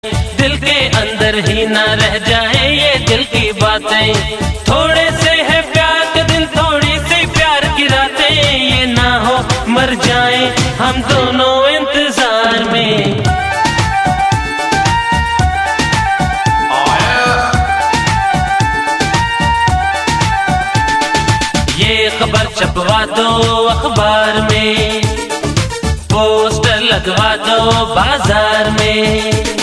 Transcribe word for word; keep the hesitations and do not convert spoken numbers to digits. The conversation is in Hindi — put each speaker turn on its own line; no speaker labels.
दिल के अंदर ही ना रह जाए ये दिल की बातें। थोड़े से है प्यार के दिन, थोड़ी सी प्यार की रातें, ये ना हो मर जाए हम दोनों इंतजार में। ये खबर छपवा दो अखबार में, पोस्टर लगवा दो बाजार में।